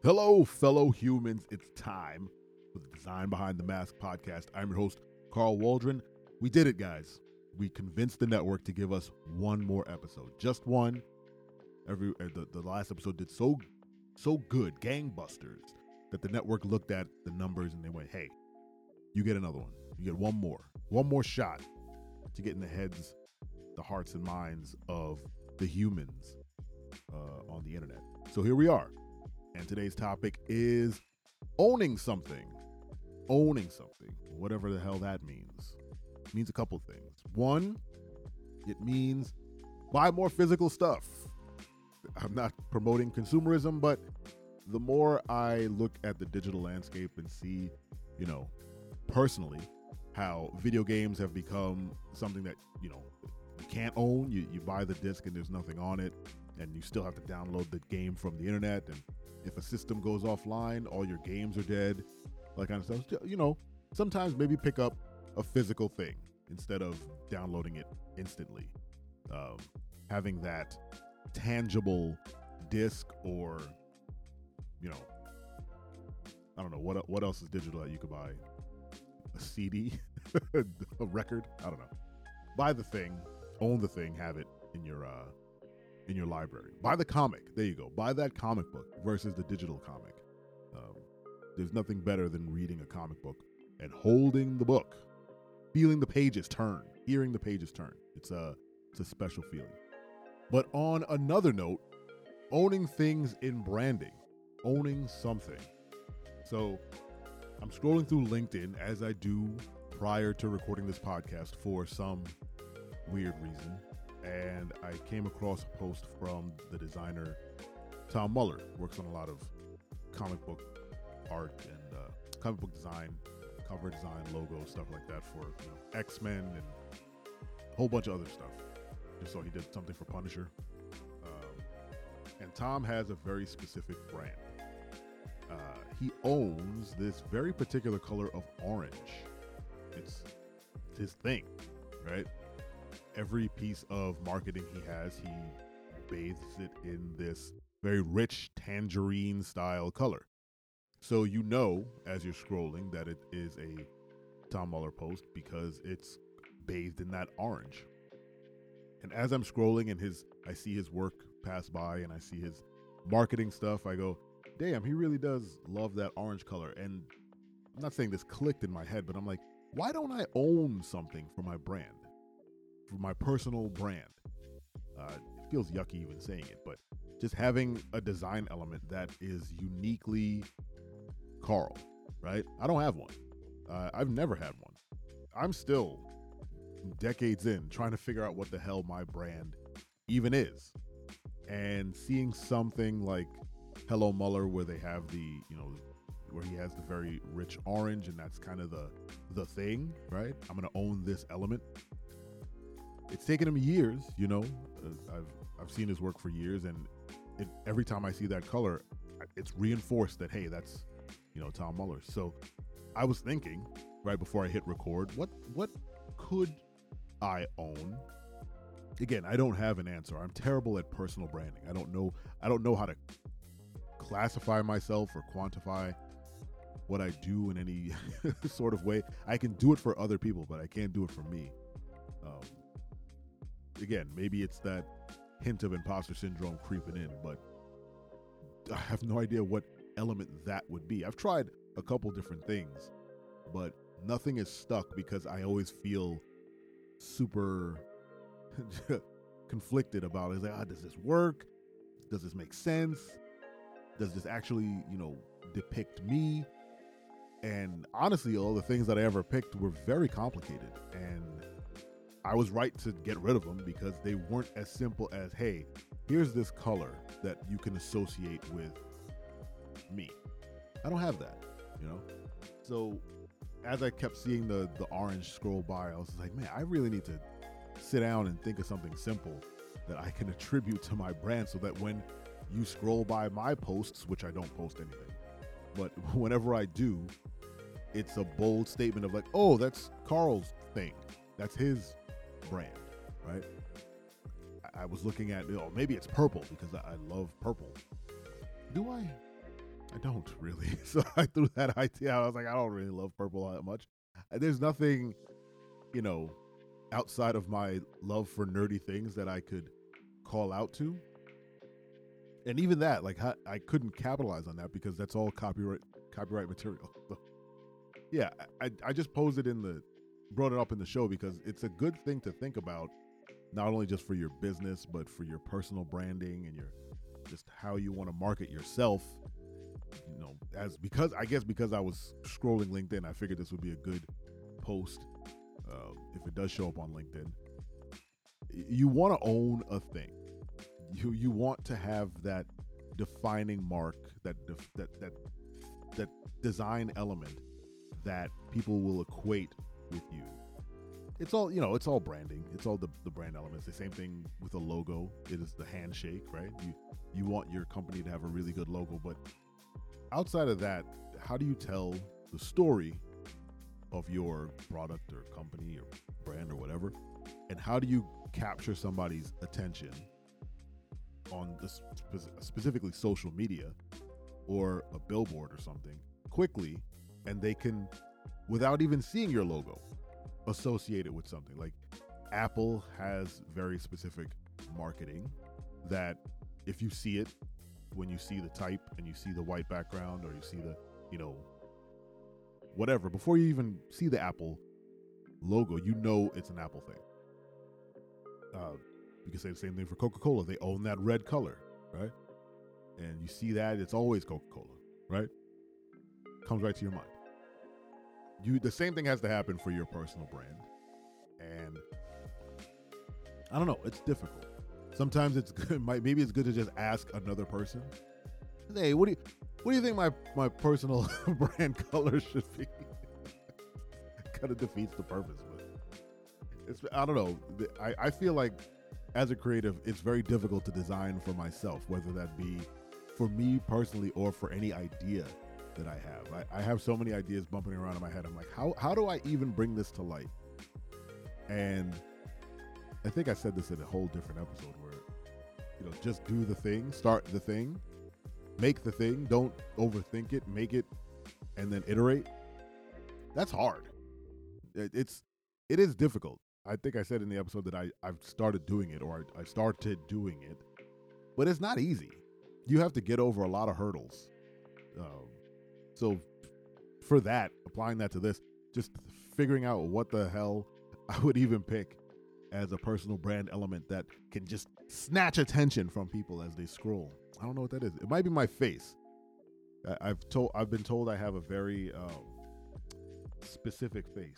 Hello, fellow humans. It's time for the Design Behind the Mask podcast. I'm your host, Carl Waldron. We did it, guys. We convinced the network to give us one more episode. Just one. The last episode did so good, gangbusters, that the network looked at the numbers and they went, hey, you get another one. You get one more shot to get in the heads, the hearts and minds of the humans on the internet. So here we are. And today's topic is owning something. Owning something, whatever the hell that means. It means a couple things. One, it means buy more physical stuff. I'm not promoting consumerism, but the more I look at the digital landscape and see, personally, how video games have become something that, you can't own. You buy the disc and there's nothing on it, and you still have to download the game from the internet, and if a system goes offline, all your games are dead, that kind of stuff. Sometimes maybe pick up a physical thing instead of downloading it instantly. Having that tangible disc, or, I don't know, what else is digital that you could buy? A CD, a record, I don't know. Buy the thing, own the thing, have it in your library. Buy the comic. There you go. Buy that comic book versus the digital comic. There's nothing better than reading a comic book and holding the book, feeling the pages turn, hearing the pages turn. It's a special feeling. But on another note, owning things in branding, owning something. So I'm scrolling through LinkedIn, as I do prior to recording this podcast for some weird reason. And I came across a post from the designer Tom Muller, works on a lot of comic book art and comic book design, cover design, logo, stuff like that for X-Men and a whole bunch of other stuff. Just saw he did something for Punisher. And Tom has a very specific brand. He owns this very particular color of orange. It's his thing, right? Every piece of marketing he has, he bathes it in this very rich tangerine style color. So as you're scrolling, that it is a Tom Muller post because it's bathed in that orange. And as I'm scrolling and I see his work pass by and I see his marketing stuff, I go, damn, he really does love that orange color. And I'm not saying this clicked in my head, but I'm like, why don't I own something for my brand? For my personal brand. It feels yucky even saying it, but just having a design element that is uniquely Carl, right? I don't have one. I've never had one. I'm still decades in trying to figure out what the hell my brand even is. And seeing something like Hello Muller, where they have where he has the very rich orange, and that's kind of the thing, right? I'm going to own this element. It's taken him years, I've seen his work for years, and every time I see that color, it's reinforced that, hey, that's, Tom Muller. So I was thinking right before I hit record, what could I own? Again, I don't have an answer. I'm terrible at personal branding. I don't know how to classify myself or quantify what I do in any sort of way. I can do it for other people, but I can't do it for me. Again, maybe it's that hint of imposter syndrome creeping in, but I have no idea what element that would be. I've tried a couple different things, but nothing is stuck because I always feel super conflicted about it. It's like, does this work? Does this make sense? Does this actually, depict me? And honestly, all the things that I ever picked were very complicated, and I was right to get rid of them because they weren't as simple as, hey, here's this color that you can associate with me. I don't have that, So as I kept seeing the orange scroll by, I was like, man, I really need to sit down and think of something simple that I can attribute to my brand so that when you scroll by my posts, which I don't post anything, but whenever I do, it's a bold statement of like, oh, that's Carl's thing. That's his brand, right? I was looking at, maybe it's purple because I love purple. Do I? I don't really. So I threw that idea out. I was like, I don't really love purple that much. There's nothing, you know, outside of my love for nerdy things that I could call out to. And even that, like, I couldn't capitalize on that because that's all copyright material. So, yeah, I just brought it up in the show because it's a good thing to think about, not only just for your business, but for your personal branding and your just how you want to market yourself. You know, because I was scrolling LinkedIn, I figured this would be a good post if it does show up on LinkedIn. You want to own a thing. You want to have that defining mark, that design element that people will equate with you. It's all, it's all branding. It's all the brand elements. The same thing with a logo. It is the handshake, right? You want your company to have a really good logo, but outside of that, how do you tell the story of your product or company or brand or whatever? And how do you capture somebody's attention on this specifically social media or a billboard or something quickly, and they can, without even seeing your logo, associate it with something? Like Apple has very specific marketing that if you see it, when you see the type and you see the white background, or you see the, whatever, before you even see the Apple logo, it's an Apple thing. You can say the same thing for Coca-Cola. They own that red color, right? And you see that, it's always Coca-Cola, right? Comes right to your mind. The same thing has to happen for your personal brand. And I don't know, it's difficult. Sometimes it's good, maybe it's good to just ask another person, hey, what do you think my personal brand color should be? Kind of defeats the purpose, but I don't know. I feel like as a creative, it's very difficult to design for myself, whether that be for me personally or for any idea that I have. I have so many ideas bumping around in my head. I'm like, how do I even bring this to light? And I think I said this in a whole different episode where, just do the thing, start the thing, make the thing, don't overthink it, make it, and then iterate. That's hard. It is difficult. I think I said in the episode that I've started doing it, or I started doing it, but it's not easy. You have to get over a lot of hurdles. So for that, applying that to this, just figuring out what the hell I would even pick as a personal brand element that can just snatch attention from people as they scroll. I don't know what that is. It might be my face. I've been told I have a very specific face.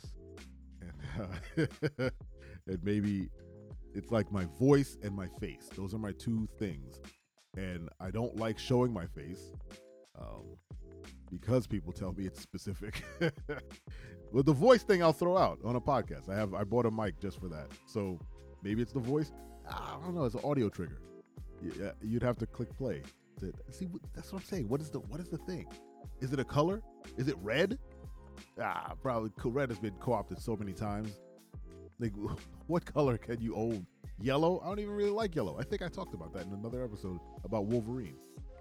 And maybe it's like my voice and my face. Those are my two things. And I don't like showing my face because people tell me it's specific. Well, the voice thing I'll throw out on a podcast. I bought a mic just for that. So maybe it's the voice. I don't know. It's an audio trigger. You'd have to click play to see. That's what I'm saying. What is the thing? Is it a color? Is it red? Probably red has been co-opted so many times. Like, what color can you own? Yellow? I don't even really like yellow. I think I talked about that in another episode about Wolverine.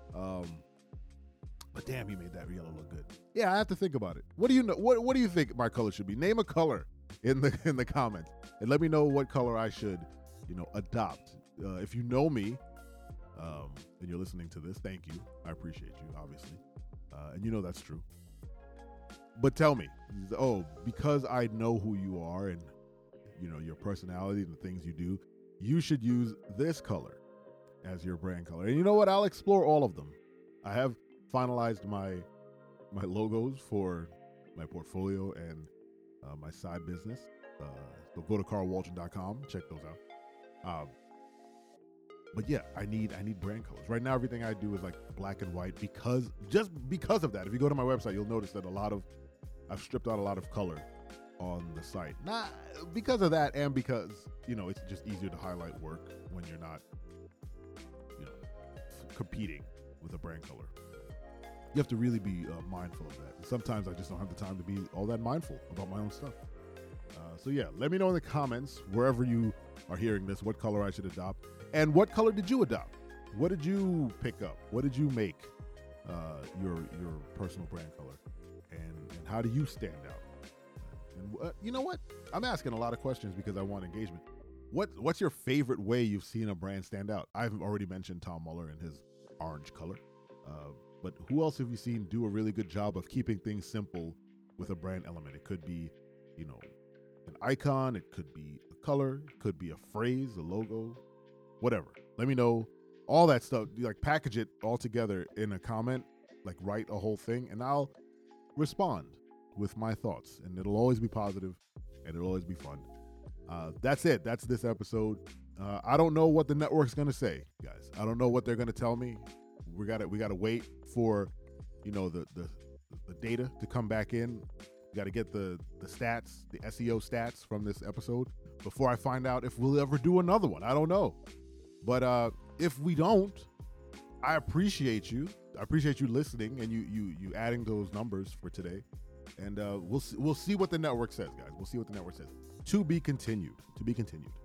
But damn, he made that yellow look good. Yeah, I have to think about it. What do you know? What do you think my color should be? Name a color in the comments and let me know what color I should, adopt. If you know me, and you're listening to this, thank you. I appreciate you, obviously, and that's true. But tell me, because I know who you are and your personality and the things you do, you should use this color as your brand color. And you know what? I'll explore all of them. I have finalized my logos for my portfolio and my side business. So go to carlwaldron.com, check those out. But yeah, I need brand colors. Right now, everything I do is like black and white because of that. If you go to my website, you'll notice that I've stripped out a lot of color on the site. Not because of that, and because it's just easier to highlight work when you're not competing with a brand color. You have to really be mindful of that. And sometimes I just don't have the time to be all that mindful about my own stuff. So yeah, let me know in the comments, wherever you are hearing this, what color I should adopt. And what color did you adopt? What did you pick up? What did you make? your personal brand color, and how do you stand out? And you know what? I'm asking a lot of questions because I want engagement. What's your favorite way you've seen a brand stand out? I've already mentioned Tom Muller and his orange color, but who else have you seen do a really good job of keeping things simple with a brand element? It could be, an icon, it could be a color, it could be a phrase, a logo, whatever. Let me know all that stuff. Like package it all together in a comment, like write a whole thing, and I'll respond with my thoughts. And it'll always be positive, and it'll always be fun. That's it. That's this episode. I don't know what the network's gonna say, guys. I don't know what they're gonna tell me. We gotta wait for, the data to come back in. We gotta get the stats, the SEO stats from this episode before I find out if we'll ever do another one. I don't know, but if we don't, I appreciate you. I appreciate you listening and you adding those numbers for today. And we'll see what the network says, guys. We'll see what the network says. To be continued.